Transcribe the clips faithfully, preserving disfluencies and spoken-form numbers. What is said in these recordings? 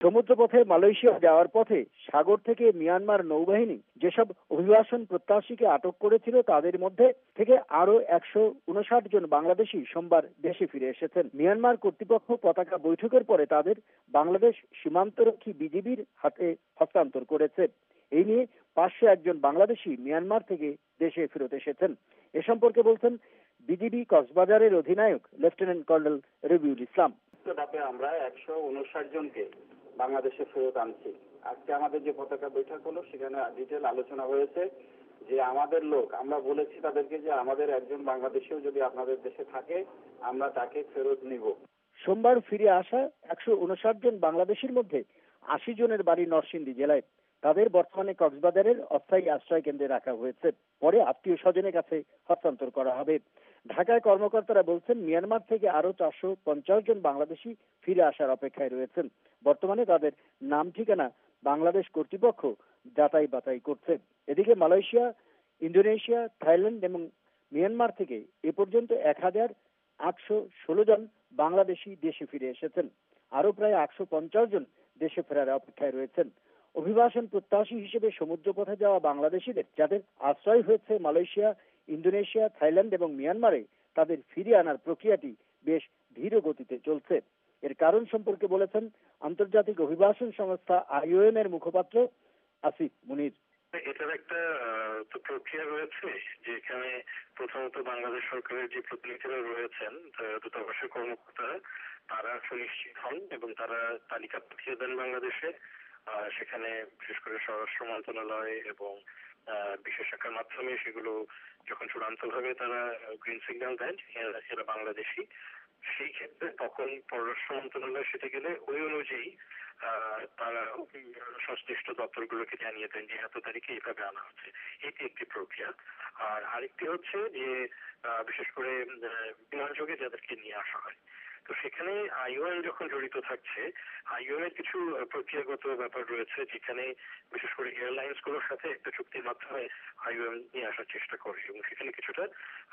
সমুদ্রপথে Malaysia যাওয়ার পথে সাগর থেকে মিয়ানমার নৌবাহিনী যেসব অভিবাসন প্রত্যাশীকে আটক করেছিল তাদের মধ্যে থেকে আরো একশো উনষাট জন বাংলাদেশি সোমবার দেশে ফিরে এসেছেন। মিয়ানমার কর্তৃপক্ষ পতাকা বৈঠকের পরে তাদের বাংলাদেশ সীমান্তরক্ষী বিজিবির হাতে হস্তান্তর করেছে। এই নিয়ে পাঁচশো একজন বাংলাদেশি মিয়ানমার থেকে দেশে ফেরত এসেছেন। এ সম্পর্কে বলছেন বিজিবি কক্সবাজারের অধিনায়ক লেফটেন্যান্ট কর্নেল রবিউল ইসলাম। আমরা একশো উনষাট জনকে বাংলাদেশে ফেরত আনছি। আজকে আমাদের যে পতাকা বৈঠক হলো সেখানে ডিটেল আলোচনা হয়েছে যে আমাদের লোক, আমরা বলেছি তাদেরকে যে আমাদের একজন বাংলাদেশিও যদি আপনাদের দেশে থাকে আমরা তাকে ফেরত নিব। সোমবার ফিরে আসা একশো উনষাট জন বাংলাদেশির মধ্যে আশি জনের বাড়ি নরসিংদী জেলায়। তাদের বর্তমানে কক্সবাজারের অস্থায়ী আশ্রয় কেন্দ্রে রাখা হয়েছে, পরে আত্মীয় স্বজনের কাছে হস্তান্তর করা হবে। ঢাকায় কর্মকর্তারা বলছেন মিয়ানমার থেকে আরো চারশো পঞ্চাশ জন বাংলাদেশি ফিরে আসার অপেক্ষায় রয়েছেন। বর্তমানে তাদের নাম ঠিকানা বাংলাদেশ কর্তৃপক্ষ যাচাই বাছাই করছে। এদিকে মালয়েশিয়া, ইন্দোনেশিয়া, থাইল্যান্ড এবং মিয়ানমার থেকে এ পর্যন্ত এক হাজার আটশো ষোলো জন বাংলাদেশি দেশে ফিরে এসেছেন। আরো প্রায় একশো পঞ্চাশ জন দেশে ফেরার অপেক্ষায় রয়েছেন। অভিবাসন প্রত্যাশী হিসেবে সমুদ্রপথে যাওয়া বাংলাদেশিদের যাদের আশ্রয় হয়েছে মালয়েশিয়া, ইন্দোনেশিয়া, থাইল্যান্ড এবং মিয়ানমারে, তাদের ফিরিয়ে আনার প্রক্রিয়াটি বেশ ধীর গতিতে চলছে। এর কারণ সম্পর্কে বলেছেন আন্তর্জাতিক অভিবাসন সংস্থা আইওএম এর মুখপাত্র আসিফ মুনির। এটার একটা প্রক্রিয়া রয়েছে যেখানে প্রথমত বাংলাদেশ সরকারের যে প্রতিনিধিরা রয়েছেন, দূতাবাসের কর্মকর্তারা, তারা সুনিশ্চিত হন এবং তারা তালিকা পাঠিয়ে দেন বাংলাদেশে। সেখানে বিশেষ করে স্বরাষ্ট্র মন্ত্রণালয় এবং বিশেষ শাখার মাধ্যমে সেগুলো যখন চূড়ান্তভাবে তারা গ্রিন সিগন্যাল দেন এরা বাংলাদেশি, সেই ক্ষেত্রে তখন পররাষ্ট্র মন্ত্রণালয় সেটা গেলে ওই অনুযায়ী তারা সংশ্লিষ্ট দপ্তরগুলোকে জানিয়ে দেন যে এত তারিখে এইভাবে আনা হচ্ছে। এটি একটি প্রক্রিয়া। আর আরেকটি হচ্ছে যে বিশেষ করে বিমান যোগে যাদেরকে নিয়ে আসা হয়, তো সেখানে আইওএম যখন জড়িত থাকছে, আইওএম এর কিছু প্রক্রিয়াগত ব্যাপার রয়েছে যেখানে বিশেষ করে এয়ারলাইন্স গুলোর সাথে একটা চুক্তির মাধ্যমে আইওএম নিয়ে আসার চেষ্টা করে এবং সেখানে কিছুটা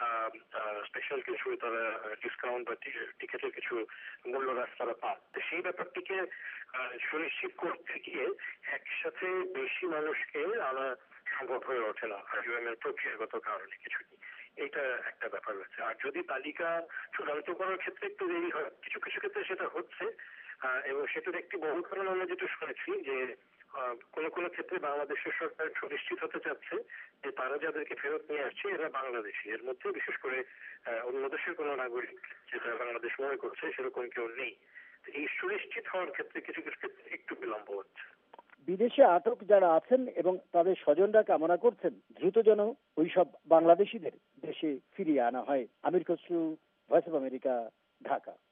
স্পেশাল কিছু তারা ডিসকাউন্ট বা টিকিটের কিছু মূল্য হ্রাস তারা পান। সেই ব্যাপারটিকে সুনিশ্চিত করতে গিয়ে একসাথে বেশি মানুষকে আনা সম্ভব হয়ে ওঠে না আইওএম এর প্রক্রিয়াগত কারণে কিছু। এটা একটা ব্যাপার রয়েছে। আর যদি তালিকা চূড়ান্ত করার ক্ষেত্রে একটু দেরি হয়, কিছু কিছু ক্ষেত্রে সেটা হচ্ছে এবং সেটার একটি বহু কারণ আমরা যেটা শুনেছি যে কোন কোন ক্ষেত্রে বাংলাদেশের সরকার সুনিশ্চিত হতে চাচ্ছে যে তারা যাদেরকে ফেরত নিয়ে আসছে এরা বাংলাদেশি। এর মধ্যে বিশেষ করে অন্য দেশের কোন নাগরিক যেটা বাংলাদেশ মনে করছে সেরকম কেউ নেই। এই সুনিশ্চিত হওয়ার ক্ষেত্রে কিছু কিছু ক্ষেত্রে একটু বিলম্ব হচ্ছে। বিদেশে আটক যারা আছেন এবং তাদের স্বজনরা কামনা করছেন দ্রুত যেন ওইসব বাংলাদেশিদের দেশে ফিরিয়ে আনা হয়। Amir Khasru, Voice of America, Dhaka.